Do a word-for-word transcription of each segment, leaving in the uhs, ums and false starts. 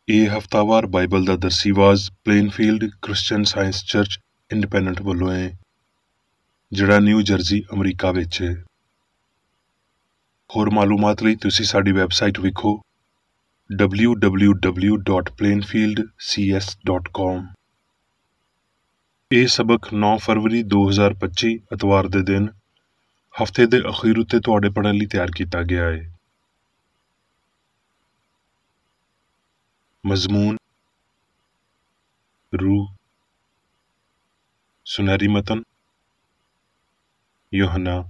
ਇਹ ਹਫ਼ਤਾਵਾਰ ਬਾਈਬਲ ਦਾ ਦਰਸੀਵਾਜ਼ Plainfield Christian Science church independent ਵੱਲੋਂ ਹੈ, ਜਿਹੜਾ ਨਿਊ ਜਰਜ਼ੀ ਅਮਰੀਕਾ ਵਿੱਚ ਹੈ। ਹੋਰ ਮਾਲੂਮਾਤ ਲਈ ਤੁਸੀਂ ਸਾਡੀ ਵੈਬਸਾਈਟ ਵੇਖੋ W W W dot Plainfield C S dot com. ਇਹ ਸਬਕ ਨੌਂ ਫਰਵਰੀ ਦੋ ਹਜ਼ਾਰ ਪੱਚੀ ਐਤਵਾਰ ਦੇ ਦਿਨ ਹਫ਼ਤੇ ਦੇ ਅਖੀਰ ਉੱਤੇ ਤੁਹਾਡੇ ਪੜ੍ਹਨ ਲਈ ਤਿਆਰ ਕੀਤਾ ਗਿਆ ਹੈ। ਮਜ਼ਮੂਨ, ਰੂਹ, ਸੁਨਹਿਰੀ ਮਤਨ, ਯੋਹੰਨਾ।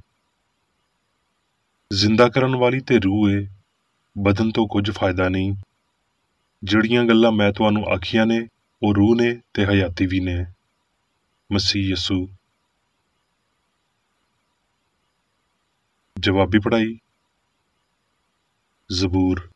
ਜ਼ਿੰਦਾ ਕਰਨ ਵਾਲੀ ਤੇ ਰੂਹ ਏ, ਬਦਨ ਤੋਂ ਕੁਝ ਫਾਇਦਾ ਨਹੀਂ। ਜਿਹੜੀਆਂ ਗੱਲਾਂ ਮੈਂ ਤੁਹਾਨੂੰ ਆਖੀਆਂ ਨੇ ਉਹ ਰੂਹ ਨੇ ਤੇ ਹਯਾਤੀ ਵੀ ਨੇ। ਮਸੀਹ ਯਸੂ। ਜਵਾਬੀ ਪੜ੍ਹਾਈ। ਜ਼ਬੂਰ।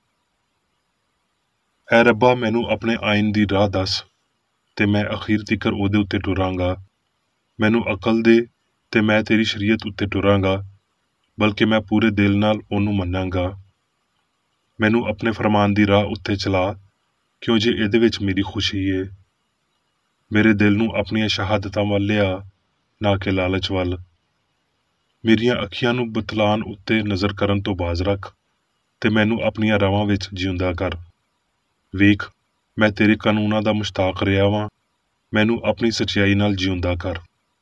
ਐ ਰੱਬਾ, ਮੈਨੂੰ ਆਪਣੇ ਆਇਨ ਦੀ ਰਾਹ ਦੱਸ ਤੇ ਮੈਂ ਅਖੀਰ ਤੀਕਰ ਉਹਦੇ ਉੱਤੇ ਟੁਰਾਂਗਾ। ਮੈਨੂੰ ਅਕਲ ਦੇ ਤੇ ਮੈਂ ਤੇਰੀ ਸ਼ਰੀਅਤ ਉੱਤੇ ਟੁਰਾਂਗਾ, ਬਲਕਿ ਮੈਂ ਪੂਰੇ ਦਿਲ ਨਾਲ ਉਹਨੂੰ ਮੰਨਾਂਗਾ। ਮੈਨੂੰ ਆਪਣੇ ਫਰਮਾਨ ਦੀ ਰਾਹ ਉੱਤੇ ਚਲਾ, ਕਿਉਂ ਜੇ ਇਹਦੇ ਵਿੱਚ ਮੇਰੀ ਖੁਸ਼ੀ ਏ। ਮੇਰੇ ਦਿਲ ਨੂੰ ਆਪਣੀਆਂ ਸ਼ਹਾਦਤਾਂ ਵੱਲ ਲਿਆ, ਨਾ ਕਿ ਲਾਲਚ ਵੱਲ। ਮੇਰੀਆਂ ਅੱਖੀਆਂ ਨੂੰ ਬਤਲਾਨ ਉੱਤੇ ਨਜ਼ਰ ਕਰਨ ਤੋਂ ਬਾਜ਼ ਰੱਖ ਤੇ ਮੈਨੂੰ ਆਪਣੀਆਂ ਰਾਹਾਂ ਵਿੱਚ ਜਿਉਂਦਾ ਕਰ। ਵੇਖ, ਮੈਂ ਤੇਰੇ ਕਾਨੂੰਨਾਂ ਦਾ ਮੁਸ਼ਤਾਕ ਰਿਹਾ ਵਾਂ। ਮੈਨੂੰ ਆਪਣੀ ਸੱਚਾਈ ਨਾਲ ਜਿਉਂਦਾ ਕਰ।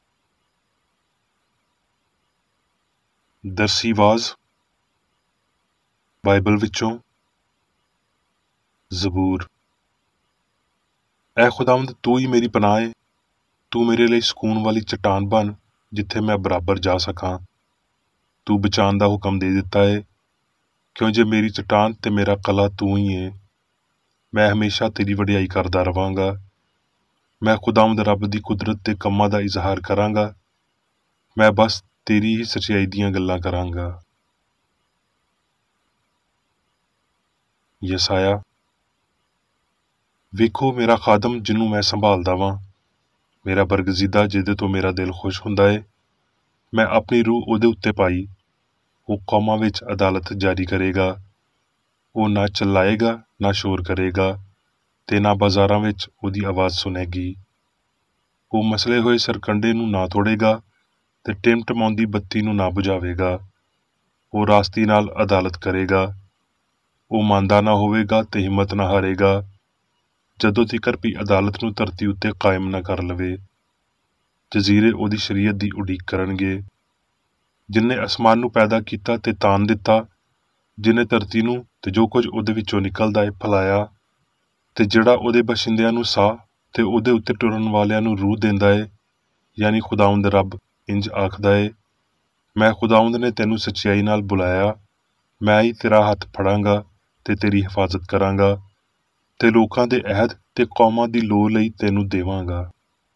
ਦਰਸੀਵਾਜ਼ ਬਾਈਬਲ ਵਿੱਚੋਂ ਜ਼ਬੂਰ। ਐ ਖੁਦਾਵੰਦ, ਤੂੰ ਹੀ ਮੇਰੀ ਪਨਾਹ ਏ। ਤੂੰ ਮੇਰੇ ਲਈ ਸਕੂਨ ਵਾਲੀ ਚਟਾਨ ਬਣ, ਜਿੱਥੇ ਮੈਂ ਬਰਾਬਰ ਜਾ ਸਕਾਂ। ਤੂੰ ਬਚਾਉਣ ਦਾ ਹੁਕਮ ਦੇ ਦਿੱਤਾ ਏ, ਕਿਉਂ ਜੇ ਮੇਰੀ ਚਟਾਨ ਤੇ ਮੇਰਾ ਕਲਾ ਤੂੰ ਹੀ ਏ। ਮੈਂ ਹਮੇਸ਼ਾ ਤੇਰੀ ਵਡਿਆਈ ਕਰਦਾ ਰਵਾਂਗਾ। ਮੈਂ ਖੁਦਾਵੰਦ ਰੱਬ ਦੀ ਕੁਦਰਤ ਦੇ ਕੰਮਾਂ ਦਾ ਇਜ਼ਹਾਰ ਕਰਾਂਗਾ। ਮੈਂ ਬਸ ਤੇਰੀ ਹੀ ਸੱਚਾਈ ਦੀਆਂ ਗੱਲਾਂ ਕਰਾਂਗਾ। ਯਸਾਇਆ। ਵੇਖੋ, ਮੇਰਾ ਖਾਦਮ ਜਿਹਨੂੰ ਮੈਂ ਸੰਭਾਲਦਾ ਵਾਂ, ਮੇਰਾ ਬਰਗਜ਼ੀਦਾ ਜਿਹਦੇ ਤੋਂ ਮੇਰਾ ਦਿਲ ਖੁਸ਼ ਹੁੰਦਾ ਏ। ਮੈਂ ਆਪਣੀ ਰੂਹ ਉਹਦੇ ਉੱਤੇ ਪਾਈ। ਉਹ ਕੌਮਾਂ ਵਿੱਚ ਅਦਾਲਤ ਜਾਰੀ ਕਰੇਗਾ। ਉਹ ਨਾ ਚਿল্ਲਾਏਗਾ, ਨਾ ਸ਼ੋਰ ਕਰੇਗਾ, ਤੇ ਨਾ ਬਾਜ਼ਾਰਾਂ ਵਿੱਚ ਉਹਦੀ ਆਵਾਜ਼ ਸੁਣੇਗੀ। ਉਹ ਮਸਲੇ ਹੋਏ ਸਰਕੰਡੇ ਨੂੰ ਨਾ ਤੋੜੇਗਾ ਤੇ ਟਿਮਟਮਾਉਂਦੀ ਬੱਤੀ ਨੂੰ ਨਾ ਬੁਝਾਵੇਗਾ। ਉਹ ਰਾਸਤੀ ਨਾਲ ਅਦਾਲਤ ਕਰੇਗਾ। ਉਹ ਮੰਦਾ ਨਾ ਹੋਵੇਗਾ ਤੇ ਹਿੰਮਤ ਨਾ ਹਾਰੇਗਾ, ਜਦੋਂ ਤੀਕਰ ਵੀ ਅਦਾਲਤ ਨੂੰ ਧਰਤੀ ਉੱਤੇ ਕਾਇਮ ਨਾ ਕਰ ਲਵੇ। ਜਜ਼ੀਰੇ ਉਹਦੀ ਸ਼ਰੀਅਤ ਦੀ ਉਡੀਕ ਕਰਨਗੇ। ਜਿਨ੍ਹੇ ਅਸਮਾਨ ਨੂੰ ਪੈਦਾ ਕੀਤਾ ਤੇ ਤਾਣ ਦਿੱਤਾ, ਜਿਨ੍ਹੇ ਧਰਤੀ ਨੂੰ ਤੇ ਜੋ ਕੁਝ ਉਹਦੇ ਵਿੱਚੋਂ ਨਿਕਲਦਾ ਏ ਫੈਲਾਇਆ, ਤੇ ਜਿਹੜਾ ਉਹਦੇ ਬਸ਼ਿੰਦਿਆਂ ਨੂੰ ਸਾਹ ਤੇ ਉਹਦੇ ਉੱਤੇ ਟੁਰਨ ਵਾਲਿਆਂ ਨੂੰ ਰੂਹ ਦਿੰਦਾ ਏ, ਯਾਨੀ ਖੁਦਾਵੰਦ ਰੱਬ ਇੰਜ ਆਖਦਾ ਏ, ਮੈਂ ਖੁਦਾਵੰਦ ਨੇ ਤੈਨੂੰ ਸੱਚਾਈ ਨਾਲ ਬੁਲਾਇਆ। ਮੈਂ ਹੀ ਤੇਰਾ ਹੱਥ ਫੜਾਂਗਾ ਤੇ ਤੇਰੀ ਹਿਫਾਜ਼ਤ ਕਰਾਂਗਾ, ਤੇ ਲੋਕਾਂ ਦੇ ਅਹਿਦ ਤੇ ਕੌਮਾਂ ਦੀ ਲੋਅ ਲਈ ਤੈਨੂੰ ਦੇਵਾਂਗਾ।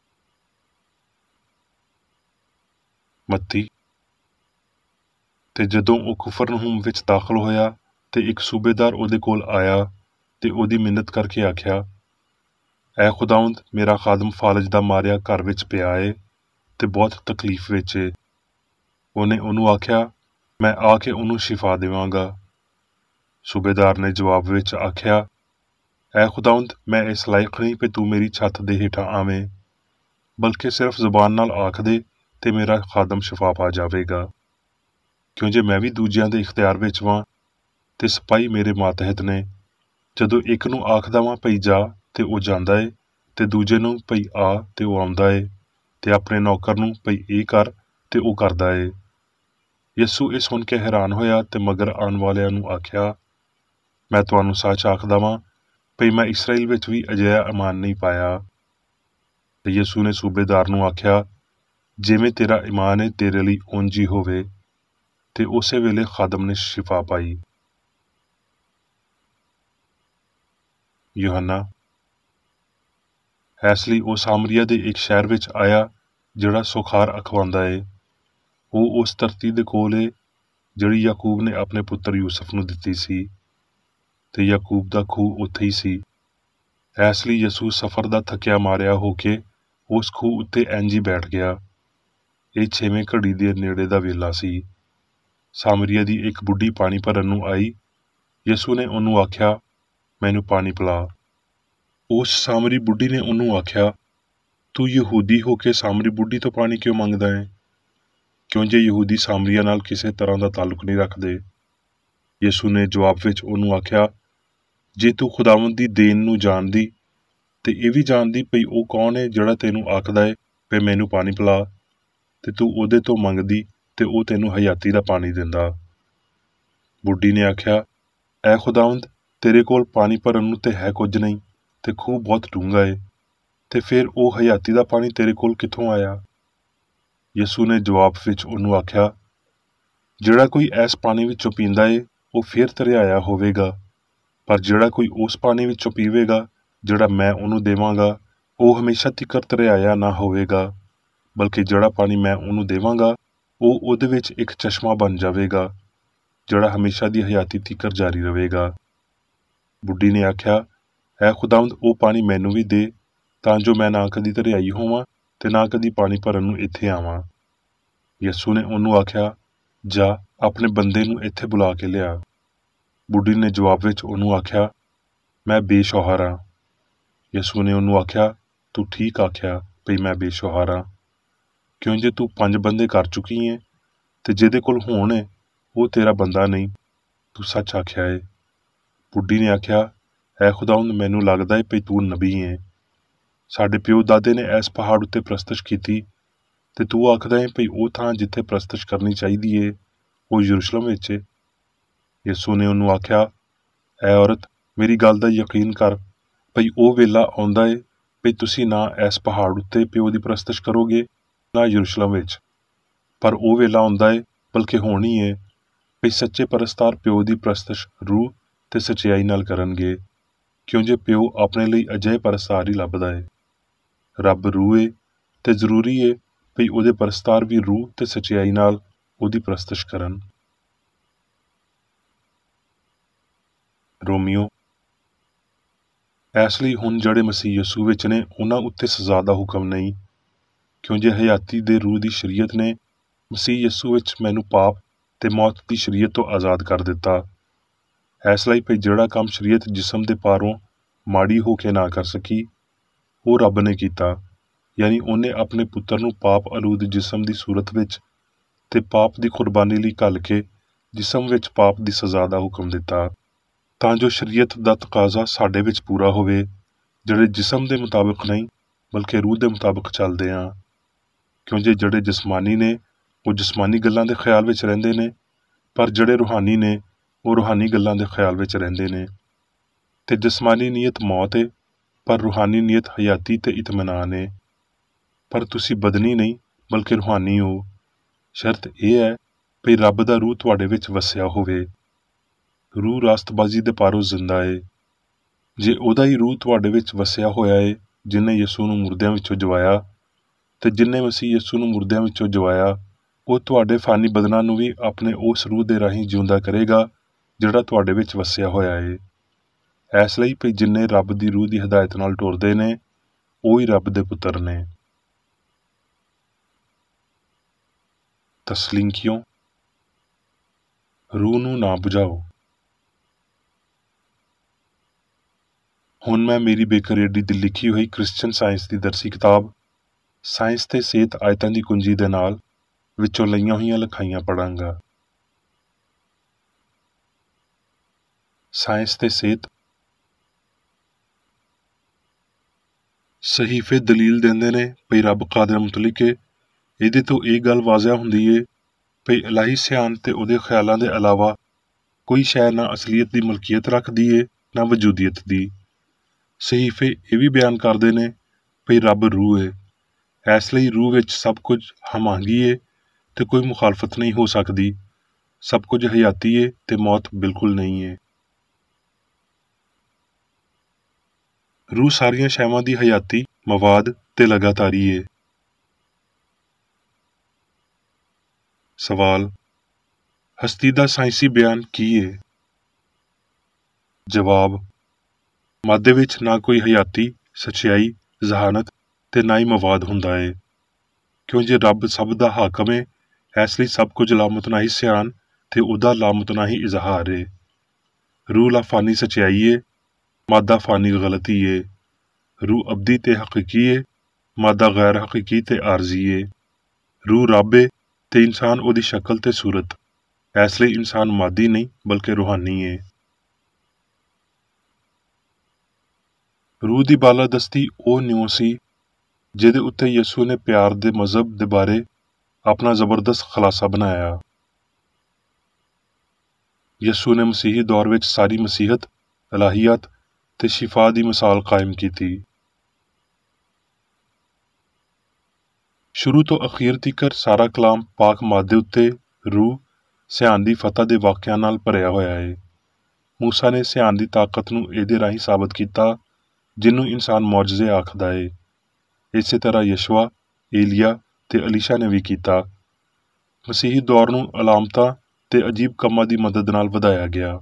ਮੱਤੀ। ਤੇ ਜਦੋਂ ਉਹ ਕੁਫਰਨਹੂਮ ਵਿੱਚ ਦਾਖਲ ਹੋਇਆ ਤੇ ਇੱਕ ਸੂਬੇਦਾਰ ਉਹਦੇ ਕੋਲ ਆਇਆ ਤੇ ਉਹਦੀ ਮਿੰਨਤ ਕਰਕੇ ਆਖਿਆ, ਐ ਖੁਦਾਵੰਦ, ਮੇਰਾ ਖਾਦਮ ਫਾਲਜ ਦਾ ਮਾਰਿਆ ਘਰ ਵਿੱਚ ਪਿਆ ਏ ਤੇ ਬਹੁਤ ਤਕਲੀਫ ਵਿੱਚ ਏ। ਉਹਨੇ ਉਹਨੂੰ ਆਖਿਆ, ਮੈਂ ਆ ਕੇ ਉਹਨੂੰ ਸ਼ਿਫਾ ਦੇਵਾਂਗਾ। ਸੂਬੇਦਾਰ ਨੇ ਜਵਾਬ ਵਿੱਚ ਆਖਿਆ, ਐ ਖੁਦਾਵੰਦ, ਮੈਂ ਇਸ ਲਾਇਕ ਨਹੀਂ ਕਿ ਤੂੰ ਮੇਰੀ ਛੱਤ ਦੇ ਹੇਠਾਂ ਆਵੇਂ, ਬਲਕਿ ਸਿਰਫ ਜ਼ੁਬਾਨ ਨਾਲ ਆਖ ਦੇ ਤੇ ਮੇਰਾ ਖਾਦਮ ਸ਼ਿਫਾ ਪਾ ਜਾਵੇਗਾ। ਕਿਉਂ ਜੇ ਮੈਂ ਵੀ ਦੂਜਿਆਂ ਦੇ ਇਖਤਿਆਰ ਵਿੱਚ ਵਾਂ ਤੇ ਸਿਪਾਹੀ ਮੇਰੇ ਮਾਤਹਿਤ ਨੇ। ਜਦੋਂ ਇੱਕ ਨੂੰ ਆਖਦਾ ਵਾਂ ਭਈ ਜਾ ਤੇ ਉਹ ਜਾਂਦਾ ਏ, ਤੇ ਦੂਜੇ ਨੂੰ ਭਈ ਆ ਤੇ ਉਹ ਆਉਂਦਾ ਏ, ਤੇ ਆਪਣੇ ਨੌਕਰ ਨੂੰ ਭਈ ਇਹ ਕਰ ਤੇ ਉਹ ਕਰਦਾ ਏ। ਯਸੂ ਇਹ ਸੁਣ ਕੇ ਹੈਰਾਨ ਹੋਇਆ ਤੇ ਮਗਰ ਆਉਣ ਵਾਲਿਆਂ ਨੂੰ ਆਖਿਆ, ਮੈਂ ਤੁਹਾਨੂੰ ਸੱਚ ਆਖਦਾ ਵਾਂ ਭਈ ਮੈਂ ਇਸਰਾਏਲ ਵਿੱਚ ਵੀ ਅਜਿਹਾ ਈਮਾਨ ਨਹੀਂ ਪਾਇਆ। ਤੇ ਯਸੂ ਨੇ ਸੂਬੇਦਾਰ ਨੂੰ ਆਖਿਆ, ਜਿਵੇਂ ਤੇਰਾ ਈਮਾਨ ਏ ਤੇਰੇ ਲਈ ਉਂਝ ਹੀ ਹੋਵੇ। ਤੇ ਉਸੇ ਵੇਲੇ ਖਾਦਮ ਨੇ ਸ਼ਿਫਾ ਪਾਈ। ਯੋਹੰਨਾ। ਇਸ ਲਈ ਉਹ ਸਾਮਰੀਆ ਦੇ ਇੱਕ ਸ਼ਹਿਰ ਵਿੱਚ ਆਇਆ ਜਿਹੜਾ ਸੁਖਾਰ ਅਖਵਾਉਂਦਾ ਏ। ਉਹ ਉਸ ਧਰਤੀ ਦੇ ਕੋਲ ਏ ਜਿਹੜੀ ਯਾਕੂਬ ਨੇ ਆਪਣੇ ਪੁੱਤਰ ਯੂਸਫ ਨੂੰ ਦਿੱਤੀ ਸੀ, ਤੇ ਯਾਕੂਬ ਦਾ ਖੂਹ ਉੱਥੇ ਹੀ ਸੀ। ਇਸ ਲਈ ਯਸੂ ਸਫ਼ਰ ਦਾ ਥੱਕਿਆ ਮਾਰਿਆ ਹੋ ਕੇ ਉਸ ਖੂਹ ਉੱਤੇ ਇੰਝ ਹੀ ਬੈਠ ਗਿਆ। ਇਹ ਛੇਵੇਂ ਘੜੀ ਦੇ ਨੇੜੇ ਦਾ ਵੇਲਾ ਸੀ। ਸਾਮਰੀਆ ਦੀ ਇੱਕ ਬੁੱਢੀ ਪਾਣੀ ਭਰਨ ਨੂੰ ਆਈ। ਯਸੂ ਨੇ ਉਹਨੂੰ ਆਖਿਆ, ਮੈਨੂੰ ਪਾਣੀ ਪਿਲਾ। ਉਸ ਸਾਮਰੀ ਬੁੱਢੀ ਨੇ ਉਹਨੂੰ ਆਖਿਆ, ਤੂੰ ਯਹੂਦੀ ਹੋ ਕੇ ਸਾਮਰੀ ਬੁੱਢੀ ਤੋਂ ਪਾਣੀ ਕਿਉਂ ਮੰਗਦਾ ਹੈ? ਕਿਉਂ ਜੇ ਯਹੂਦੀ ਸਾਮਰੀਆਂ ਨਾਲ ਕਿਸੇ ਤਰ੍ਹਾਂ ਦਾ ਤਾਲੁਕ ਨਹੀਂ ਰੱਖਦੇ। ਯਿਸੂ ਨੇ ਜਵਾਬ ਵਿੱਚ ਉਹਨੂੰ ਆਖਿਆ, ਜੇ ਤੂੰ ਖੁਦਾਵੰਦ ਦੀ ਦੇਣ ਨੂੰ ਜਾਣਦੀ ਤੇ ਇਹ ਵੀ ਜਾਣਦੀ ਪਈ ਉਹ ਕੌਣ ਹੈ ਜਿਹੜਾ ਤੈਨੂੰ ਆਖਦਾ ਹੈ ਵੀ ਮੈਨੂੰ ਪਾਣੀ ਪਿਲਾ, ਤੇ ਤੂੰ ਉਹਦੇ ਤੋਂ ਮੰਗਦੀ ਤੇ ਉਹ ਤੈਨੂੰ ਹਯਾਤੀ ਦਾ ਪਾਣੀ ਦਿੰਦਾ। ਬੁੱਢੀ ਨੇ ਆਖਿਆ, ਐ ਖੁਦਾਵੰਦ, ਤੇਰੇ ਕੋਲ ਪਾਣੀ ਭਰਨ ਨੂੰ ਤੇ ਹੈ ਕੁਝ ਨਹੀਂ, ਤੇ ਖੂਹ ਬਹੁਤ ਡੂੰਘਾ ਏ, ਤੇ ਫਿਰ ਉਹ ਹਯਾਤੀ ਦਾ ਪਾਣੀ ਤੇਰੇ ਕੋਲ ਕਿੱਥੋਂ ਆਇਆ? ਯਿਸੂ ਨੇ ਜਵਾਬ ਵਿੱਚ ਉਹਨੂੰ ਆਖਿਆ, ਜਿਹੜਾ ਕੋਈ ਇਸ ਪਾਣੀ ਵਿੱਚੋਂ ਪੀਂਦਾ ਏ ਉਹ ਫਿਰ ਤਰਿਆਇਆ ਹੋਵੇਗਾ, ਪਰ ਜਿਹੜਾ ਕੋਈ ਉਸ ਪਾਣੀ ਵਿੱਚੋਂ ਪੀਵੇਗਾ ਜਿਹੜਾ ਮੈਂ ਉਹਨੂੰ ਦੇਵਾਂਗਾ ਉਹ ਹਮੇਸ਼ਾ ਤੀਕਰ ਤਰਿਆਇਆ ਨਾ ਹੋਵੇਗਾ, ਬਲਕਿ ਜਿਹੜਾ ਪਾਣੀ ਮੈਂ ਉਹਨੂੰ ਦੇਵਾਂਗਾ ਉਹ ਉਹਦੇ ਵਿੱਚ ਇੱਕ ਚਸ਼ਮਾ ਬਣ ਜਾਵੇਗਾ ਜਿਹੜਾ ਹਮੇਸ਼ਾ ਦੀ ਹਯਾਤੀ ਤੀਕਰ ਜਾਰੀ ਰਹੇਗਾ। ਬੁੱਢੀ ਨੇ ਆਖਿਆ, ਐ ਖੁਦਾਵੰਦ, ਉਹ ਪਾਣੀ ਮੈਨੂੰ ਵੀ ਦੇ, ਤਾਂ ਜੋ ਮੈਂ ਨਾ ਕਦੀ ਤਰਿਆਈ ਹੋਵਾਂ ਤੇ ਨਾ ਕਦੀ ਪਾਣੀ ਭਰਨ ਨੂੰ ਇੱਥੇ ਆਵਾਂ। ਯਿਸੂ ਨੇ ਉਹਨੂੰ ਆਖਿਆ, ਜਾ ਆਪਣੇ ਬੰਦੇ ਨੂੰ ਇੱਥੇ ਬੁਲਾ ਕੇ ਲਿਆ। ਬੁੱਢੀ ਨੇ ਜਵਾਬ ਵਿੱਚ ਉਹਨੂੰ ਆਖਿਆ, ਮੈਂ ਬੇਸ਼ੌਹਰ ਹਾਂ। ਯਿਸੂ ਨੇ ਉਹਨੂੰ ਆਖਿਆ, ਤੂੰ ਠੀਕ ਆਖਿਆ ਭਈ ਮੈਂ ਬੇਸ਼ੌਹਰ ਹਾਂ, ਕਿਉਂ ਜੇ ਤੂੰ ਪੰਜ ਬੰਦੇ ਕਰ ਚੁੱਕੀ ਏ ਤੇ ਜਿਹਦੇ ਕੋਲ ਹੋਣ ਏ ਉਹ ਤੇਰਾ ਬੰਦਾ ਨਹੀਂ, ਤੂੰ ਸੱਚ ਆਖਿਆ ਏ। ਬੁੱਢੀ ਨੇ ਆਖਿਆ, ਐ ਖੁਦਾਵੰਦ, ਮੈਨੂੰ ਲੱਗਦਾ ਏ ਭਈ ਤੂੰ ਨਬੀ ਏ। ਸਾਡੇ ਪਿਓ ਦਾਦੇ ਨੇ ਇਸ ਪਹਾੜ ਉੱਤੇ ਪ੍ਰਸਤਿਸ਼ ਕੀਤੀ ਤੇ ਤੂੰ ਆਖਦਾ ਏ ਭਈ ਉਹ ਥਾਂ ਜਿੱਥੇ ਪ੍ਰਸਤਿਸ਼ ਕਰਨੀ ਚਾਹੀਦੀ ਏ ਉਹ ਯਰੂਸ਼ਲਮ ਵਿੱਚ ਏ। ਯਿਸੂ ਨੇ ਉਹਨੂੰ ਆਖਿਆ, ਐ ਔਰਤ, ਮੇਰੀ ਗੱਲ ਦਾ ਯਕੀਨ ਕਰ ਭਈ ਉਹ ਵੇਲਾ ਆਉਂਦਾ ਏ ਭਈ ਤੁਸੀਂ ਨਾ ਇਸ ਪਹਾੜ ਉੱਤੇ ਪਿਓ ਦੀ ਪ੍ਰਸਤਿਸ਼ ਕਰੋਗੇ ਨਾ ਯਰੂਸ਼ਲਮ ਵਿੱਚ, ਪਰ ਉਹ ਵੇਲਾ ਆਉਂਦਾ ਏ, ਬਲਕਿ ਹੋਣੀ ਏ, ਭਈ ਸੱਚੇ ਪਰਸਤਾਰ ਪਿਓ ਦੀ ਪ੍ਰਸਤਿਸ਼ ਰੂਹ ਤੇ ਸੱਚਾਈ ਨਾਲ ਕਰਨਗੇ, ਕਿਉਂ ਜੇ ਪਿਓ ਆਪਣੇ ਲਈ ਅਜਿਹੇ ਪਰਸਤਾਰ ਹੀ ਲੱਭਦਾ ਏ। ਰੱਬ ਰੂਹ ਏ ਤੇ ਜ਼ਰੂਰੀ ਏ ਭਈ ਉਹਦੇ ਪਰਸਤਾਰ ਵੀ ਰੂਹ ਤੇ ਸੱਚਾਈ ਨਾਲ ਉਹਦੀ ਪ੍ਰਸਤਿਸ਼ ਕਰਨ। ਰੋਮੀਓ। ਇਸ ਲਈ ਹੁਣ ਜਿਹੜੇ ਮਸੀਹ ਯਿਸੂ ਵਿੱਚ ਨੇ ਉਹਨਾਂ ਉੱਤੇ ਸਜ਼ਾ ਦਾ ਹੁਕਮ ਨਹੀਂ, ਕਿਉਂ ਜੇ ਹਯਾਤੀ ਦੇ ਰੂਹ ਦੀ ਸ਼ਰੀਅਤ ਨੇ ਮਸੀਹ ਯਿਸੂ ਵਿੱਚ ਮੈਨੂੰ ਪਾਪ ਤੇ ਮੌਤ ਦੀ ਸ਼ਰੀਅਤ ਤੋਂ ਆਜ਼ਾਦ ਕਰ ਦਿੱਤਾ। ਇਸ ਲਈ ਭਈ ਜਿਹੜਾ ਕੰਮ ਸ਼ਰੀਅਤ ਜਿਸਮ ਦੇ ਪਾਰੋਂ ਮਾੜੀ ਹੋ ਕੇ ਨਾ ਕਰ ਸਕੀ ਉਹ ਰੱਬ ਨੇ ਕੀਤਾ, ਯਾਨੀ ਉਹਨੇ ਆਪਣੇ ਪੁੱਤਰ ਨੂੰ ਪਾਪ ਆਲੂਦ ਜਿਸਮ ਦੀ ਸੂਰਤ ਵਿੱਚ ਤੇ ਪਾਪ ਦੀ ਕੁਰਬਾਨੀ ਲਈ ਘੱਲ ਕੇ ਜਿਸਮ ਵਿੱਚ ਪਾਪ ਦੀ ਸਜ਼ਾ ਦਾ ਹੁਕਮ ਦਿੱਤਾ, ਤਾਂ ਜੋ ਸ਼ਰੀਅਤ ਦਾ ਤਕਾਜ਼ਾ ਸਾਡੇ ਵਿੱਚ ਪੂਰਾ ਹੋਵੇ, ਜਿਹੜੇ ਜਿਸਮ ਦੇ ਮੁਤਾਬਕ ਨਹੀਂ ਬਲਕਿ ਰੂਹ ਦੇ ਮੁਤਾਬਕ ਚੱਲਦੇ ਹਾਂ। ਕਿਉਂ ਜੇ ਜਿਹੜੇ ਜਿਸਮਾਨੀ ਨੇ ਉਹ ਜਿਸਮਾਨੀ ਗੱਲਾਂ ਦੇ ਖਿਆਲ ਵਿੱਚ ਰਹਿੰਦੇ ਨੇ, ਪਰ ਜਿਹੜੇ ਰੂਹਾਨੀ ਨੇ ਉਹ ਰੂਹਾਨੀ ਗੱਲਾਂ ਦੇ ਖਿਆਲ ਵਿੱਚ ਰਹਿੰਦੇ ਨੇ। ਤੇ ਜਿਸਮਾਨੀ ਨੀਅਤ ਮੌਤ ਏ, ਪਰ ਰੂਹਾਨੀ ਨੀਅਤ ਹਯਾਤੀ ਤੇ ਇਤਮਨਾਨ ਏ। ਪਰ ਤੁਸੀਂ ਬਦਨੀ ਨਹੀਂ ਬਲਕਿ ਰੂਹਾਨੀ ਹੋ। ਸ਼ਰਤ ਇਹ ਹੈ ਭਈ ਰੱਬ ਦਾ ਰੂਹ ਤੁਹਾਡੇ ਵਿੱਚ ਵਸਿਆ ਹੋਵੇ। ਰੂਹ ਰਾਸਤਬਾਜ਼ੀ ਦੇ ਪਾਰੋਂ ਜ਼ਿੰਦਾ ਏ। ਜੇ ਉਹਦਾ ਹੀ ਰੂਹ ਤੁਹਾਡੇ ਵਿੱਚ ਵਸਿਆ ਹੋਇਆ ਏ ਜਿਹਨੇ ਯਿਸੂ ਨੂੰ ਮੁਰਦਿਆਂ ਵਿੱਚੋਂ ਜਵਾਇਆ, ਤੇ ਜਿਹਨੇ ਮਸੀਹ ਯਿਸੂ ਨੂੰ ਮੁਰਦਿਆਂ ਵਿੱਚੋਂ ਜਵਾਇਆ ਉਹ ਤੁਹਾਡੇ ਫਾਨੀ ਬਦਨਾਂ ਨੂੰ ਵੀ ਆਪਣੇ ਉਸ ਰੂਹ ਦੇ ਰਾਹੀਂ ਜਿਉਂਦਾ ਕਰੇਗਾ ਜਿਹੜਾ ਤੁਹਾਡੇ ਵਿੱਚ ਵਸਿਆ ਹੋਇਆ ਏ। ਇਸ ਲਈ ਭਈ ਜਿੰਨੇ ਰੱਬ ਦੀ ਰੂਹ ਦੀ ਹਦਾਇਤ ਨਾਲ ਟੁਰਦੇ ਨੇ ਉਹ ਹੀ ਰੱਬ ਦੇ ਪੁੱਤਰ ਨੇ। ਤਸਲੀਂਕੀਓ। ਰੂਹ ਨੂੰ ਨਾ ਬੁਝਾਓ। ਹੁਣ ਮੈਂ ਮੇਰੀ ਬੇਕਰੇਡੀ ਦੀ ਲਿਖੀ ਹੋਈ ਕ੍ਰਿਸਚਨ ਸਾਇੰਸ ਦੀ ਦਰਸੀ ਕਿਤਾਬ ਸਾਇੰਸ ਤੇ ਸਿਹਤ ਆਇਤਾਂ ਦੀ ਕੁੰਜੀ ਦੇ ਨਾਲ ਵਿੱਚੋਂ ਲਈਆਂ ਹੋਈਆਂ ਲਿਖਾਈਆਂ ਪੜ੍ਹਾਂਗਾ। ਸਾਇੰਸ ਤੇ ਸਿਹਤ। ਸਹੀਫੇ ਦਲੀਲ ਦਿੰਦੇ ਨੇ ਭਈ ਰੱਬ ਕਾਦਰ ਮੁਤਲਕ ਏ। ਇਹਦੇ ਤੋਂ ਇਹ ਗੱਲ ਵਾਜ਼ਿਆ ਹੁੰਦੀ ਏ ਭਈ ਇਲਾਹੀ ਸਿਆਣ ਤੇ ਉਹਦੇ ਖਿਆਲਾਂ ਦੇ ਇਲਾਵਾ ਕੋਈ ਸ਼ੈ ਨਾ ਅਸਲੀਅਤ ਦੀ ਮਲਕੀਅਤ ਰੱਖਦੀ ਏ ਨਾ ਵਜੂਦੀਅਤ ਦੀ। ਸਹੀਫੇ ਇਹ ਵੀ ਬਿਆਨ ਕਰਦੇ ਨੇ ਭਈ ਰੱਬ ਰੂਹ ਏ, ਇਸ ਲਈ ਰੂਹ ਵਿੱਚ ਸਭ ਕੁਝ ਹਮਾਂਗੀ ਏ ਤੇ ਕੋਈ ਮੁਖਾਲਫਤ ਨਹੀਂ ਹੋ ਸਕਦੀ। ਸਭ ਕੁਝ ਹਯਾਤੀ ਏ ਤੇ ਮੌਤ ਬਿਲਕੁਲ ਨਹੀਂ ਏ। ਰੂਹ ਸਾਰੀਆਂ ਸ਼ੈਵਾਂ ਦੀ ਹਯਾਤੀ ਮਵਾਦ ਤੇ ਲਗਾਤਾਰੀ ਏ। ਸਵਾਲ, ਹਸਤੀ ਦਾ ਸਾਇੰਸੀ ਬਿਆਨ ਕੀ ਏ? ਜਵਾਬ, ਮਾਦੇ ਵਿੱਚ ਨਾ ਕੋਈ ਹਯਾਤੀ, ਸੱਚਾਈ, ਜ਼ਹਾਨਤ ਤੇ ਨਾ ਹੀ ਮਵਾਦ ਹੁੰਦਾ ਏ। ਕਿਉਂ ਜੇ ਰੱਬ ਸਭ ਦਾ ਹਾਕਮ ਏ, ਇਸ ਲਈ ਸਭ ਕੁਝ ਲਾਮਤਨਾਹੀ ਸਿਆਣ ਤੇ ਉਹਦਾ ਲਾਮਤਨਾਹੀ ਇਜ਼ਹਾਰ ਏ। ਰੂਹ ਲਾ ਫਾਨੀ ਸੱਚਾਈ ਏ, ਮਾਦਾ ਫਾਨੀ ਗਲਤੀ ਏ। रूह अबदी ते हकीकी है, मादा गैर हकीकी ते आरजी है। रूह रब है ते इंसान उहदी शक्ल ते सूरत, इसलिए इंसान मादी नहीं बल्कि रूहानी है। रूह दी बालादस्ती ਉਹ ਨਿਉ ਸੀ ਜਿਹਦੇ ਉੱਤੇ ਯਿਸੂ ਨੇ ਪਿਆਰ ਦੇ ਮਜ਼ਹਬ ਦੇ ਬਾਰੇ ਆਪਣਾ ਜ਼ਬਰਦਸਤ ਖੁਲਾਸਾ ਬਣਾਇਆ। ਯਿਸੂ ਨੇ ਮਸੀਹੀ ਦੌਰ ਵਿੱਚ ਸਾਰੀ ਮਸੀਹਤ, ਇਲਾਹੀਅਤ ਤੇ ਸ਼ਿਫਾ ਦੀ ਮਿਸਾਲ ਕਾਇਮ ਕੀਤੀ। ਸ਼ੁਰੂ ਤੋਂ ਅਖੀਰ ਤੀਕਰ ਸਾਰਾ ਕਲਾਮ ਪਾਕ ਮਾਦੇ ਉੱਤੇ ਰੂਹ ਸਿਆਣ ਦੀ ਫਤਹ ਦੇ ਵਾਕਿਆਂ ਨਾਲ ਭਰਿਆ ਹੋਇਆ ਹੈ। ਮੂਸਾ ਨੇ ਸਿਆਣ ਦੀ ਤਾਕਤ ਨੂੰ ਇਹਦੇ ਰਾਹੀਂ ਸਾਬਤ ਕੀਤਾ ਜਿਹਨੂੰ ਇਨਸਾਨ ਮੌਜਜ਼ੇ ਆਖਦਾ ਹੈ। ਇਸੇ ਤਰ੍ਹਾਂ ਯਸ਼ਵਾ, ਏਲੀਆ ਤੇ ਅਲੀਸ਼ਾ ਨੇ ਵੀ ਕੀਤਾ। ਮਸੀਹੀ ਦੌਰ ਨੂੰ ਅਲਾਮਤਾਂ ਤੇ ਅਜੀਬ ਕੰਮਾਂ ਦੀ ਮਦਦ ਨਾਲ ਵਧਾਇਆ ਗਿਆ।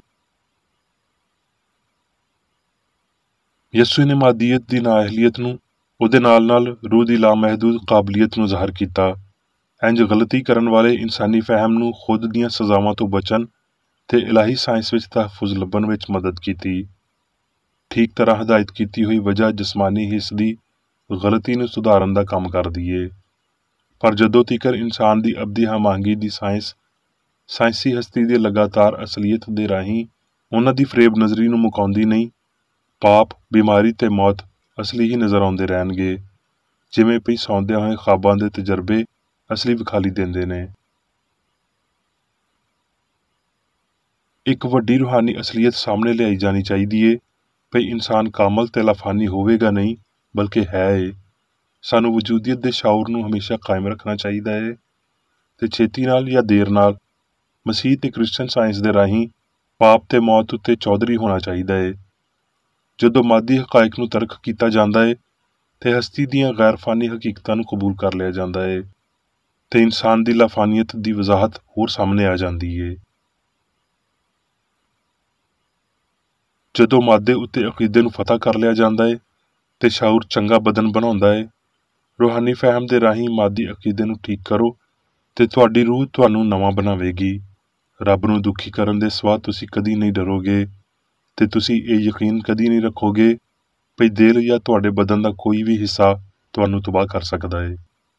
ਯਿਸੂ ਨੇ ਮਾਦੀਅਤ ਦੀ ਨਾਅਹਲੀਅਤ ਨੂੰ ਉਹਦੇ ਨਾਲ ਨਾਲ ਰੂਹ ਦੀ ਲਾਮਹਿਦੂਦ ਕਾਬਲੀਅਤ ਨੂੰ ਜ਼ਾਹਰ ਕੀਤਾ। ਇੰਝ ਗਲਤੀ ਕਰਨ ਵਾਲੇ ਇਨਸਾਨੀ ਫਹਿਮ ਨੂੰ ਖੁਦ ਦੀਆਂ ਸਜ਼ਾਵਾਂ ਤੋਂ ਬਚਣ ਤੇ ਇਲਾਹੀ ਸਾਇੰਸ ਵਿੱਚ ਤਹਫੁਜ਼ ਲੱਭਣ ਵਿੱਚ ਮਦਦ ਕੀਤੀ। ਠੀਕ ਤਰ੍ਹਾਂ ਹਦਾਇਤ ਕੀਤੀ ਹੋਈ ਵਜ੍ਹਾ ਜਿਸਮਾਨੀ ਹਿੱਸ ਦੀ ਗਲਤੀ ਨੂੰ ਸੁਧਾਰਨ ਦਾ ਕੰਮ ਕਰਦੀ ਏ, ਪਰ ਜਦੋਂ ਤੀਕਰ ਇਨਸਾਨ ਦੀ ਅਬਦੀ ਹਮਾਂਗੀ ਦੀ ਸਾਇੰਸ ਸਾਇੰਸੀ ਹਸਤੀ ਦੀ ਲਗਾਤਾਰ ਅਸਲੀਅਤ ਦੇ ਰਾਹੀਂ ਉਹਨਾਂ ਦੀ ਫਰੇਬ ਨਜ਼ਰੀ ਨੂੰ ਮੁਕਾਉਂਦੀ ਨਹੀਂ, ਪਾਪ, ਬਿਮਾਰੀ ਤੇ ਮੌਤ ਅਸਲੀ ਹੀ ਨਜ਼ਰ ਆਉਂਦੇ ਰਹਿਣਗੇ, ਜਿਵੇਂ ਪਈ ਸੌਂਦਿਆਂ ਹੋਏ ਖਾਬਾਂ ਦੇ ਤਜਰਬੇ ਅਸਲੀ ਵਿਖਾਲੀ ਦਿੰਦੇ ਨੇ। ਇੱਕ ਵੱਡੀ ਰੂਹਾਨੀ ਅਸਲੀਅਤ ਸਾਹਮਣੇ ਲਿਆਈ ਜਾਣੀ ਚਾਹੀਦੀ ਏ ਭਈ ਇਨਸਾਨ ਕਾਮਲ ਤੇ ਲਾਫਾਨੀ ਹੋਵੇਗਾ ਨਹੀਂ ਬਲਕਿ ਹੈ ਏ। ਸਾਨੂੰ ਵਜੂਦੀਅਤ ਦੇ ਸ਼ਾਉਰ ਨੂੰ ਹਮੇਸ਼ਾ ਕਾਇਮ ਰੱਖਣਾ ਚਾਹੀਦਾ ਹੈ ਤੇ ਛੇਤੀ ਨਾਲ ਜਾਂ ਦੇਰ ਨਾਲ ਮਸੀਹ ਤੇ ਕ੍ਰਿਸਚਨ ਸਾਇੰਸ ਦੇ ਰਾਹੀਂ ਪਾਪ ਤੇ ਮੌਤ ਉੱਤੇ ਚੌਧਰੀ ਹੋਣਾ ਚਾਹੀਦਾ ਹੈ। ਜਦੋਂ ਮਾਦੀ ਹਕਾਇਕ ਨੂੰ ਤਰਕ ਕੀਤਾ ਜਾਂਦਾ ਹੈ ਤੇ ਹਸਤੀ ਦੀਆਂ ਗੈਰ ਫਾਨੀ ਹਕੀਕਤਾਂ ਨੂੰ ਕਬੂਲ ਕਰ ਲਿਆ ਜਾਂਦਾ ਹੈ ਤੇ ਇਨਸਾਨ ਦੀ ਲਾਫਾਨੀਅਤ ਦੀ ਵਜ਼ਾਹਤ ਹੋਰ ਸਾਹਮਣੇ ਆ ਜਾਂਦੀ ਹੈ। ਜਦੋਂ ਮਾਦੇ ਉੱਤੇ ਅਕੀਦੇ ਨੂੰ ਫਤਹ ਕਰ ਲਿਆ ਜਾਂਦਾ ਹੈ ਤੇ ਸ਼ਾਉਰ ਚੰਗਾ ਬਦਨ ਬਣਾਉਂਦਾ ਹੈ, ਰੂਹਾਨੀ ਫਹਿਮ ਦੇ ਰਾਹੀਂ ਮਾਦੀ ਅਕੀਦੇ ਨੂੰ ਠੀਕ ਕਰੋ ਤੇ ਤੁਹਾਡੀ ਰੂਹ ਤੁਹਾਨੂੰ ਨਵਾਂ ਬਣਾਵੇਗੀ। ਰੱਬ ਨੂੰ ਦੁਖੀ ਕਰਨ ਦੇ ਸਵਾਦ ਤੁਸੀਂ ਕਦੀ ਨਹੀਂ ਡਰੋਗੇ ਤੇ ਤੁਸੀਂ ਇਹ ਯਕੀਨ ਕਦੀ ਨਹੀਂ ਰੱਖੋਗੇ ਭਈ ਦਿਲ ਜਾਂ ਤੁਹਾਡੇ ਬਦਨ ਦਾ ਕੋਈ ਵੀ ਹਿੱਸਾ ਤੁਹਾਨੂੰ ਤਬਾਹ ਕਰ ਸਕਦਾ ਹੈ।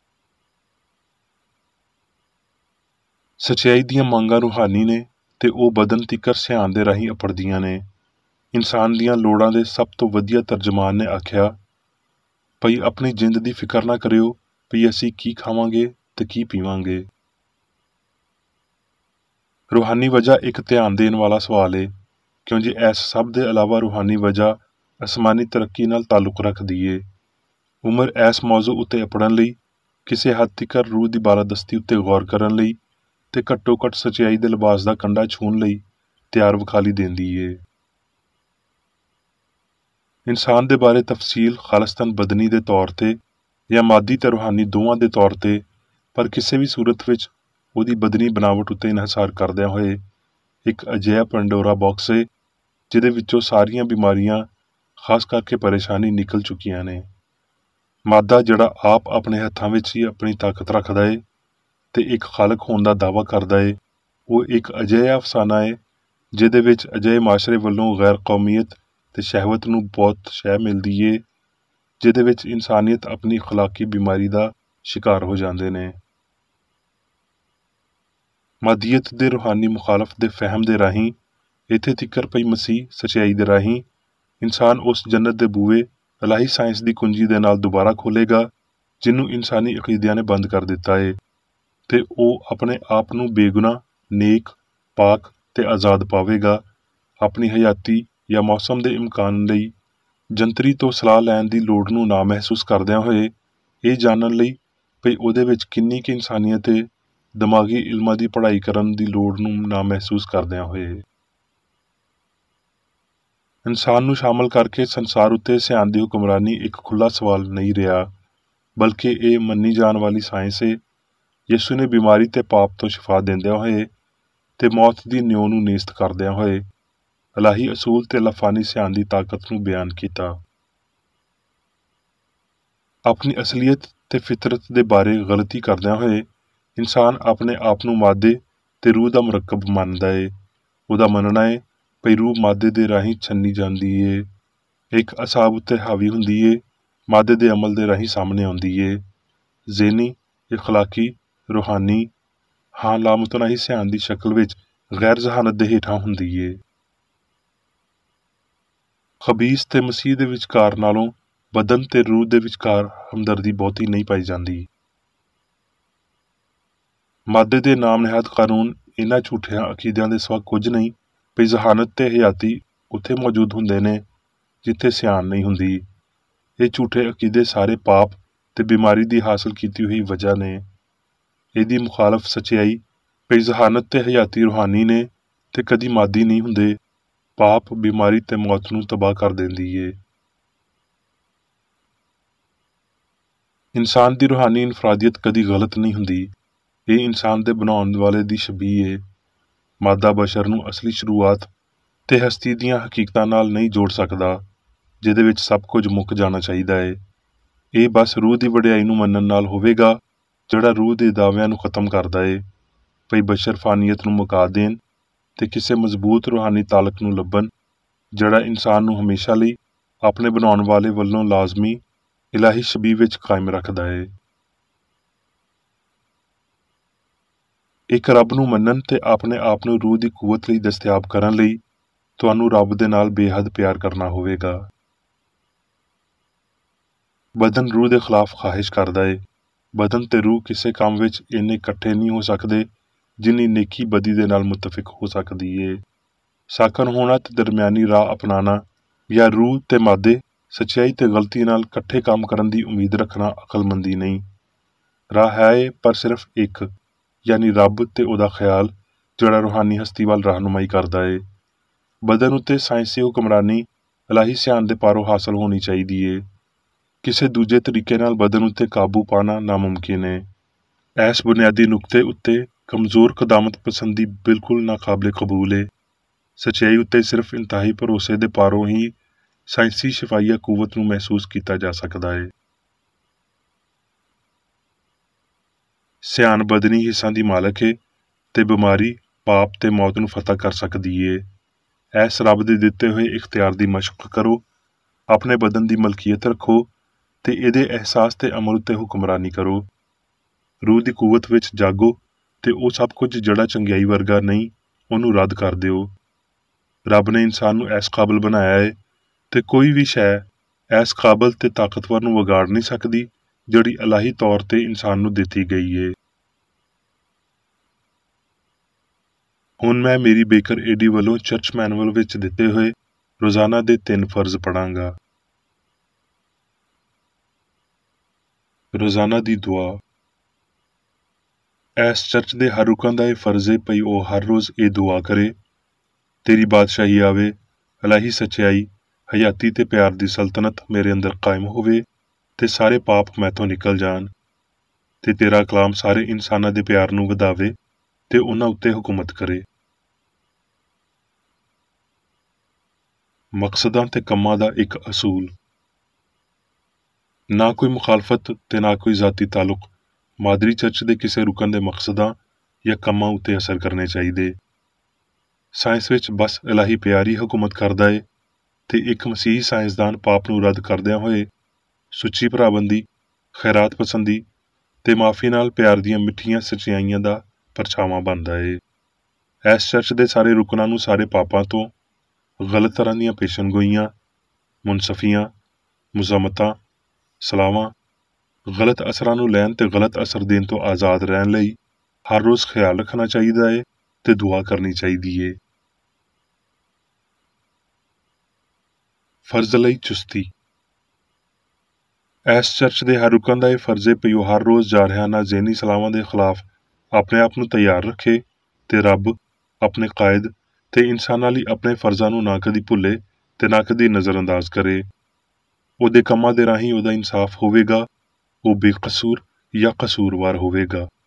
ਸੱਚਾਈ ਦੀਆਂ ਮੰਗਾਂ ਰੂਹਾਨੀ ਨੇ ਤੇ ਉਹ ਬਦਨ ਤੀਕਰ ਸਿਆਣ ਦੇ ਰਾਹੀਂ ਅਪੜਦੀਆਂ ਨੇ। ਇਨਸਾਨ ਦੀਆਂ ਲੋੜਾਂ ਦੇ ਸਭ ਤੋਂ ਵਧੀਆ ਤਰਜਮਾਨ ਨੇ ਆਖਿਆ ਭਈ ਆਪਣੀ ਜਿੰਦ ਦੀ ਫਿਕਰ ਨਾ ਕਰਿਓ ਭਈ ਅਸੀਂ ਕੀ ਖਾਵਾਂਗੇ ਤੇ ਕੀ ਪੀਵਾਂਗੇ। ਰੂਹਾਨੀ ਵਜ੍ਹਾ ਇੱਕ ਧਿਆਨ ਦੇਣ ਵਾਲਾ ਸਵਾਲ ਏ, ਕਿਉਂ ਜੇ ਇਸ ਸਭ ਦੇ ਇਲਾਵਾ ਰੂਹਾਨੀ ਵਜ੍ਹਾ ਅਸਮਾਨੀ ਤਰੱਕੀ ਨਾਲ ਤਾਲੁਕ ਰੱਖਦੀ ਏ। ਉਮਰ ਇਸ ਮੌਜ਼ੂ ਉੱਤੇ ਅਪੜਨ ਲਈ, ਕਿਸੇ ਹੱਦ ਤੀਕਰ ਰੂਹ ਦੀ ਬਾਲਾਦਸਤੀ ਉੱਤੇ ਗੌਰ ਕਰਨ ਲਈ ਤੇ ਘੱਟੋ ਘੱਟ ਸੱਚਾਈ ਦੇ ਲਿਬਾਸ ਦਾ ਕੰਡਾ ਛੂਹਣ ਲਈ ਤਿਆਰ ਵਿਖਾਲੀ ਦਿੰਦੀ ਏ। ਇਨਸਾਨ ਦੇ ਬਾਰੇ ਤਫਸੀਲ ਖਾਲਸਤਨ ਬਦਨੀ ਦੇ ਤੌਰ ਤੇ ਜਾਂ ਮਾਦੀ ਤੇ ਰੂਹਾਨੀ ਦੋਵਾਂ ਦੇ ਤੌਰ ਤੇ, ਪਰ ਕਿਸੇ ਵੀ ਸੂਰਤ ਵਿੱਚ ਉਹਦੀ ਬਦਨੀ ਬਣਾਵਟ ਉੱਤੇ ਇਨਹਿਸਾਰ ਕਰਦਿਆਂ ਹੋਏ ਇੱਕ ਅਜਿਹਾ ਪੰਡੋਰਾ ਬਾਕਸ ਏ ਜਿਹਦੇ ਵਿੱਚੋਂ ਸਾਰੀਆਂ ਬਿਮਾਰੀਆਂ, ਖਾਸ ਕਰਕੇ ਪਰੇਸ਼ਾਨੀ ਨਿਕਲ ਚੁੱਕੀਆਂ ਨੇ। ਮਾਦਾ ਜਿਹੜਾ ਆਪ ਆਪਣੇ ਹੱਥਾਂ ਵਿੱਚ ਹੀ ਆਪਣੀ ਤਾਕਤ ਰੱਖਦਾ ਏ ਤੇ ਇੱਕ ਖਾਲਕ ਹੋਣ ਦਾ ਦਾਅਵਾ ਕਰਦਾ ਏ, ਉਹ ਇੱਕ ਅਜਿਹਾ ਅਫਸਾਨਾ ਏ ਜਿਹਦੇ ਵਿੱਚ ਅਜਿਹੇ ਮਾਸ਼ਰੇ ਵੱਲੋਂ ਗੈਰ ਕੌਮੀਅਤ ਤੇ ਸ਼ਹਿਵਤ ਨੂੰ ਬਹੁਤ ਸ਼ਹਿ ਮਿਲਦੀ ਏ, ਜਿਹਦੇ ਵਿੱਚ ਇਨਸਾਨੀਅਤ ਆਪਣੀ ਅਖਲਾਕੀ ਬਿਮਾਰੀ ਦਾ ਸ਼ਿਕਾਰ ਹੋ ਜਾਂਦੇ ਨੇ। ਮਾਦੀਅਤ ਦੇ ਰੂਹਾਨੀ ਮੁਖਾਲਫ ਦੇ ਫਹਿਮ ਦੇ ਰਾਹੀਂ ਇੱਥੇ ਤੀਕਰ ਪਈ ਮਸੀਹ ਸੱਚਾਈ ਦੇ ਰਾਹੀਂ ਇਨਸਾਨ ਉਸ ਜੰਨਤ ਦੇ ਬੂਹੇ ਇਲਾਹੀ ਸਾਇੰਸ ਦੀ ਕੁੰਜੀ ਦੇ ਨਾਲ ਦੁਬਾਰਾ ਖੋਲ੍ਹੇਗਾ ਜਿਹਨੂੰ ਇਨਸਾਨੀ ਅਕੀਦਿਆਂ ਨੇ ਬੰਦ ਕਰ ਦਿੱਤਾ ਏ, ਤੇ ਉਹ ਆਪਣੇ ਆਪ ਨੂੰ ਬੇਗੁਨਾਹ, ਨੇਕ, ਪਾਕ ਤੇ ਆਜ਼ਾਦ ਪਾਵੇਗਾ। ਆਪਣੀ ਹਯਾਤੀ ਜਾਂ ਮੌਸਮ ਦੇ ਇਮਕਾਨ ਲਈ ਜੰਤਰੀ ਤੋਂ ਸਲਾਹ ਲੈਣ ਦੀ ਲੋੜ ਨੂੰ ਨਾ ਮਹਿਸੂਸ ਕਰਦਿਆਂ ਹੋਏ ਇਹ ਜਾਣਨ ਲਈ ਭਈ ਉਹਦੇ ਵਿੱਚ ਕਿੰਨੀ ਕੁ ਇਨਸਾਨੀਅਤ ਏ, ਦਿਮਾਗੀ ਇਲਮਾਂ ਦੀ ਪੜ੍ਹਾਈ ਕਰਨ ਦੀ ਲੋੜ ਨੂੰ ਨਾ ਮਹਿਸੂਸ ਕਰਦਿਆਂ ਹੋਏ। ਇਨਸਾਨ ਨੂੰ ਸ਼ਾਮਲ ਕਰਕੇ ਸੰਸਾਰ ਉੱਤੇ ਸਿਆਣ ਦੀ ਹੁਕਮਰਾਨੀ ਇੱਕ ਖੁੱਲ੍ਹਾ ਸਵਾਲ ਨਹੀਂ ਰਿਹਾ, ਬਲਕਿ ਇਹ ਮੰਨੀ ਜਾਣ ਵਾਲੀ ਸਾਇੰਸ ਏ। ਯਿਸੂ ਨੇ ਬਿਮਾਰੀ ਤੇ ਪਾਪ ਤੋਂ ਸ਼ਿਫਾ ਦਿੰਦਿਆਂ ਹੋਏ ਤੇ ਮੌਤ ਦੀ ਨਿਉ ਨੂੰ ਨੇਸਤ ਕਰਦਿਆਂ ਹੋਏ ਇਲਾਹੀ ਅਸੂਲ ਤੇ ਲਾਫਾਨੀ ਸਿਆਣ ਦੀ ਤਾਕਤ ਨੂੰ ਬਿਆਨ ਕੀਤਾ। ਆਪਣੀ ਅਸਲੀਅਤ ਤੇ ਫਿਤਰਤ ਦੇ ਬਾਰੇ ਗਲਤੀ ਕਰਦਿਆਂ ਹੋਏ ਇਨਸਾਨ ਆਪਣੇ ਆਪ ਨੂੰ ਮਾਦੇ ਤੇ ਰੂਹ ਦਾ ਮੁਰੱਕਬ ਮੰਨਦਾ ਏ। ਉਹਦਾ ਮੰਨਣਾ ਏ ਭਈ ਰੂਹ ਮਾਦੇ ਦੇ ਰਾਹੀਂ ਛੰਨੀ ਜਾਂਦੀ ਏ, ਇੱਕ ਅਸਾਬ ਉੱਤੇ ਹਾਵੀ ਹੁੰਦੀ ਏ ਮਾਦੇ ਦੇ ਅਮਲ ਦੇ ਰਾਹੀਂ ਸਾਹਮਣੇ ਆਉਂਦੀ ਏ। ਜ਼ੇਨੀ, ਇਖਲਾਕੀ, ਰੂਹਾਨੀ, ਹਾਂ ਲਾਮਤਨਾਹੀ ਸਿਆਣ ਦੀ ਸ਼ਕਲ ਵਿੱਚ ਗੈਰ ਜ਼ਹਾਨਤ ਦੇ ਹੇਠਾਂ ਹੁੰਦੀ ਏ। ਖਬੀਸ ਤੇ ਮਸੀਹ ਦੇ ਵਿਚਕਾਰ ਨਾਲੋਂ ਬਦਨ ਤੇ ਰੂਹ ਦੇ ਵਿਚਕਾਰ ਹਮਦਰਦੀ ਬਹੁਤੀ ਨਹੀਂ ਪਾਈ ਜਾਂਦੀ। ਮਾਦੇ ਦੇ ਨਾਮ ਨਿਹਾਦ ਕਾਨੂੰਨ ਇਹਨਾਂ ਝੂਠਿਆਂ ਅਕੀਦਿਆਂ ਦੇ ਸਵਾ ਕੁਝ ਨਹੀਂ ਵੀ ਜ਼ਹਾਨਤ ਤੇ ਹਯਾਤੀ ਉੱਥੇ ਮੌਜੂਦ ਹੁੰਦੇ ਨੇ ਜਿੱਥੇ ਸਿਆਣ ਨਹੀਂ ਹੁੰਦੀ। ਇਹ ਝੂਠੇ ਅਕੀਦੇ ਸਾਰੇ ਪਾਪ ਤੇ ਬਿਮਾਰੀ ਦੀ ਹਾਸਲ ਕੀਤੀ ਹੋਈ ਵਜ੍ਹਾ ਨੇ। ਇਹਦੀ ਮੁਖਾਲਫ ਸੱਚਾਈ ਵੀ ਜ਼ਹਾਨਤ ਤੇ ਹਯਾਤੀ ਰੂਹਾਨੀ ਨੇ ਤੇ ਕਦੀ ਮਾਦੀ ਨਹੀਂ ਹੁੰਦੇ। ਪਾਪ, ਬਿਮਾਰੀ ਤੇ ਮੌਤ ਨੂੰ ਤਬਾਹ ਕਰ ਦਿੰਦੀ ਏ। ਇਨਸਾਨ ਦੀ ਰੂਹਾਨੀ ਇਨਫਰਾਦੀਅਤ ਕਦੀ ਗਲਤ ਨਹੀਂ ਹੁੰਦੀ। ਇਹ ਇਨਸਾਨ ਦੇ ਬਣਾਉਣ ਵਾਲੇ ਦੀ ਸ਼ਬੀਹ ਏ। ਮਾਦਾ ਬਸ਼ਰ ਨੂੰ ਅਸਲੀ ਸ਼ੁਰੂਆਤ ਤੇ ਹਸਤੀ ਦੀਆਂ ਹਕੀਕਤਾਂ ਨਾਲ ਨਹੀਂ ਜੋੜ ਸਕਦਾ ਜਿਹਦੇ ਵਿੱਚ ਸਭ ਕੁਝ ਮੁੱਕ ਜਾਣਾ ਚਾਹੀਦਾ ਏ। ਇਹ ਬਸ ਰੂਹ ਦੀ ਵਡਿਆਈ ਨੂੰ ਮੰਨਣ ਨਾਲ ਹੋਵੇਗਾ ਜਿਹੜਾ ਰੂਹ ਦੇ ਦਾਅਵਿਆਂ ਨੂੰ ਖਤਮ ਕਰਦਾ ਏ ਭਈ ਬਸ਼ਰ ਫਾਨੀਅਤ ਨੂੰ ਮੁਕਾ ਦੇਣ ਤੇ ਕਿਸੇ ਮਜ਼ਬੂਤ ਰੂਹਾਨੀ ਤਾਲਕ ਨੂੰ ਲੱਭਣ ਜਿਹੜਾ ਇਨਸਾਨ ਨੂੰ ਹਮੇਸ਼ਾ ਲਈ ਆਪਣੇ ਬਣਾਉਣ ਵਾਲੇ ਵੱਲੋਂ ਲਾਜ਼ਮੀ ਇਲਾਹੀ ਸ਼ਬੀਹ ਵਿੱਚ ਕਾਇਮ ਰੱਖਦਾ ਏ। ਇੱਕ ਰੱਬ ਨੂੰ ਮੰਨਣ ਤੇ ਆਪਣੇ ਆਪ ਨੂੰ ਰੂਹ ਦੀ ਕੂਵਤ ਲਈ ਦਸਤਿਆਬ ਕਰਨ ਲਈ ਤੁਹਾਨੂੰ ਰੱਬ ਦੇ ਨਾਲ ਬੇਹੱਦ ਪਿਆਰ ਕਰਨਾ ਹੋਵੇਗਾ। ਬਦਨ ਰੂਹ ਦੇ ਖਿਲਾਫ ਖਾਹਿਸ਼ ਕਰਦਾ ਏ। ਬਦਨ ਤੇ ਰੂਹ ਕਿਸੇ ਕੰਮ ਵਿੱਚ ਇੰਨੇ ਇਕੱਠੇ ਨਹੀਂ ਹੋ ਸਕਦੇ ਜਿੰਨੀ ਨੇਕੀ ਬਦੀ ਦੇ ਨਾਲ ਮੁਤਫਿਕ ਹੋ ਸਕਦੀ ਏ। ਸਾਕਨ ਹੋਣਾ ਤੇ ਦਰਮਿਆਨੀ ਰਾਹ ਅਪਣਾਣਾ ਜਾਂ ਰੂਹ ਤੇ ਮਾਦੇ, ਸੱਚਾਈ ਤੇ ਗਲਤੀ ਨਾਲ ਇਕੱਠੇ ਕੰਮ ਕਰਨ ਦੀ ਉਮੀਦ ਰੱਖਣਾ ਅਕਲਮੰਦੀ ਨਹੀਂ। ਰਾਹ ਹੈ ਏ ਪਰ ਸਿਰਫ ਇੱਕ, ਯਾਨੀ ਰੱਬ ਤੇ ਉਹਦਾ ਖਿਆਲ ਜਿਹੜਾ ਰੂਹਾਨੀ ਹਸਤੀ ਵੱਲ ਰਹਿਨੁਮਾਈ ਕਰਦਾ ਏ। ਬਦਨ ਉੱਤੇ ਸਾਇੰਸੀ ਹੁਕਮਰਾਨੀ ਇਲਾਹੀ ਸਿਆਣ ਦੇ ਪਾਰੋਂ ਹਾਸਲ ਹੋਣੀ ਚਾਹੀਦੀ ਏ। ਕਿਸੇ ਦੂਜੇ ਤਰੀਕੇ ਨਾਲ ਬਦਨ ਉੱਤੇ ਕਾਬੂ ਪਾਣਾ ਨਾਮੁਮਕਿਨ ਏ। ਇਸ ਬੁਨਿਆਦੀ ਨੁਕਤੇ ਉੱਤੇ ਕਮਜ਼ੋਰ ਕਦਾਮਤ ਪਸੰਦੀ ਬਿਲਕੁਲ ਨਾਕਾਬਲੇ ਕਬੂਲ ਏ। ਸੱਚਾਈ ਉੱਤੇ ਸਿਰਫ ਇੰਤਹਾਈ ਭਰੋਸੇ ਦੇ ਪਾਰੋਂ ਹੀ ਸਾਇੰਸੀ ਸ਼ਿਫਾਈਆ ਕੂਵਤ ਨੂੰ ਮਹਿਸੂਸ ਕੀਤਾ ਜਾ ਸਕਦਾ ਏ। ਸਿਆਣ ਬਦਨੀ ਹਿੱਸਾਂ ਦੀ ਮਾਲਕ ਏ ਤੇ ਬਿਮਾਰੀ, ਪਾਪ ਤੇ ਮੌਤ ਨੂੰ ਫਤਹ ਕਰ ਸਕਦੀ ਏ। ਇਸ ਰੱਬ ਦੇ ਦਿੱਤੇ ਹੋਏ ਇਖਤਿਆਰ ਦੀ ਮਸ਼ਕ ਕਰੋ, ਆਪਣੇ ਬਦਨ ਦੀ ਮਲਕੀਅਤ ਰੱਖੋ ਤੇ ਇਹਦੇ ਅਹਿਸਾਸ ਤੇ ਅਮਲ ਉੱਤੇ ਹੁਕਮਰਾਨੀ ਕਰੋ। ਰੂਹ ਦੀ ਕੂਵਤ ਵਿੱਚ ਜਾਗੋ ਤੇ ਉਹ ਸਭ ਕੁਝ ਜਿਹੜਾ ਚੰਗਿਆਈ ਵਰਗਾ ਨਹੀਂ ਉਹਨੂੰ ਰੱਦ ਕਰ ਦਿਓ। ਰੱਬ ਨੇ ਇਨਸਾਨ ਨੂੰ ਇਸ ਕਾਬਲ ਬਣਾਇਆ ਏ ਤੇ ਕੋਈ ਵੀ ਸ਼ੈ ਇਸ ਕਾਬਲ ਤੇ ਤਾਕਤਵਰ ਨੂੰ ਵਿਗਾੜ ਨਹੀਂ ਸਕਦੀ ਜਿਹੜੀ ਇਲਾਹੀ ਤੌਰ ਤੇ ਇਨਸਾਨ ਨੂੰ ਦਿੱਤੀ ਗਈ ਏ। ਹੁਣ ਮੈਂ ਮੇਰੀ ਬੇਕਰ ਏਡੀ ਵੱਲੋਂ ਚਰਚ ਮੈਨੂਅਲ ਵਿੱਚ ਦਿੱਤੇ ਹੋਏ ਰੋਜ਼ਾਨਾ ਦੇ ਤਿੰਨ ਫਰਜ਼ ਪੜਾਂਗਾ। ਰੋਜ਼ਾਨਾ ਦੀ ਦੁਆ। ਇਸ ਚਰਚ ਦੇ ਹਰ ਰੁਕਨ ਦਾ ਇਹ ਫਰਜ਼ ਏ ਭਈ ਉਹ ਹਰ ਰੋਜ਼ ਇਹ ਦੁਆ ਕਰੇ, ਤੇਰੀ ਬਾਦਸ਼ਾਹੀ ਆਵੇ, ਇਲਾਹੀ ਸੱਚਾਈ, ਹਯਾਤੀ ਤੇ ਪਿਆਰ ਦੀ ਸਲਤਨਤ ਮੇਰੇ ਅੰਦਰ ਕਾਇਮ ਹੋਵੇ ਤੇ ਸਾਰੇ ਪਾਪ ਮੈਥੋਂ ਨਿਕਲ ਜਾਣ ਤੇ ਤੇਰਾ ਕਲਾਮ ਸਾਰੇ ਇਨਸਾਨਾਂ ਦੇ ਪਿਆਰ ਨੂੰ ਵਧਾਵੇ ਤੇ ਉਹਨਾਂ ਉੱਤੇ ਹੁਕੂਮਤ ਕਰੇ। ਮਕਸਦਾਂ ਤੇ ਕੰਮਾਂ ਦਾ ਇੱਕ ਅਸੂਲ। ਨਾ ਕੋਈ ਮੁਖਾਲਫਤ ਤੇ ਨਾ ਕੋਈ ਜ਼ਾਤੀ ਤਾਲੁਕ ਮਾਦਰੀ ਚਰਚ ਦੇ ਕਿਸੇ ਰੁਕਨ ਦੇ ਮਕਸਦਾਂ ਜਾਂ ਕੰਮਾਂ ਉੱਤੇ ਅਸਰ ਕਰਨੇ ਚਾਹੀਦੇ। ਸਾਇੰਸ ਵਿੱਚ ਬਸ ਇਲਾਹੀ ਪਿਆਰ ਹੀ ਹਕੂਮਤ ਕਰਦਾ ਏ ਤੇ ਇੱਕ ਮਸੀਹੀ ਸਾਇੰਸਦਾਨ ਪਾਪ ਨੂੰ ਰੱਦ ਕਰਦਿਆਂ ਹੋਏ ਸੁੱਚੀ ਭਰਾਬੰਦੀ, ਖੈਰਾਤ ਪਸੰਦੀ ਤੇ ਮਾਫੀ ਨਾਲ ਪਿਆਰ ਦੀਆਂ ਮਿੱਠੀਆਂ ਸੱਚਾਈਆਂ ਦਾ ਪਰਛਾਵਾਂ ਬਣਦਾ ਏ। ਇਸ ਚਰਚ ਦੇ ਸਾਰੇ ਰੁਕਨਾਂ ਨੂੰ ਸਾਰੇ ਪਾਪਾਂ ਤੋਂ, ਗਲਤ ਤਰ੍ਹਾਂ ਦੀਆਂ ਪੇਸ਼ਨਗੋਈਆਂ, ਮੁਨਸਫੀਆਂ, ਮੁਜ਼ਾਮਤਾਂ, ਸਲਾਵਾਂ, ਗਲਤ ਅਸਰਾਂ ਨੂੰ ਲੈਣ ਤੇ ਗਲਤ ਅਸਰ ਦੇਣ ਤੋਂ ਆਜ਼ਾਦ ਰਹਿਣ ਲਈ ਹਰ ਰੋਜ਼ ਖਿਆਲ ਰੱਖਣਾ ਚਾਹੀਦਾ ਏ ਤੇ ਦੁਆ ਕਰਨੀ ਚਾਹੀਦੀ ਏ। ਫਰਜ਼ ਲਈ ਚੁਸਤੀ। ਇਸ ਚਰਚ ਦੇ ਹਰ ਰੁਕਨ ਦਾ ਇਹ ਫਰਜ਼ ਏ ਪਈ ਉਹ ਹਰ ਰੋਜ਼ ਜਾਰਹਾਨਾ ਜ਼ਹਿਨੀ ਸਲਾਵਾਂ ਦੇ ਖਿਲਾਫ ਆਪਣੇ ਆਪ ਨੂੰ ਤਿਆਰ ਰੱਖੇ ਤੇ ਰੱਬ, ਆਪਣੇ ਕਾਇਦ ਤੇ ਇਨਸਾਨਾਂ ਲਈ ਆਪਣੇ ਫਰਜ਼ਾਂ ਨੂੰ ਨਾ ਕਦੀ ਭੁੱਲੇ ਤੇ ਨਾ ਕਦੀ ਨਜ਼ਰਅੰਦਾਜ਼ ਕਰੇ। ਉਹਦੇ ਕੰਮਾਂ ਦੇ ਰਾਹੀਂ ਉਹਦਾ ਇਨਸਾਫ ਹੋਵੇਗਾ, ਉਹ ਬੇਕਸੂਰ ਜਾਂ ਕਸੂਰਵਾਰ ਹੋਵੇਗਾ।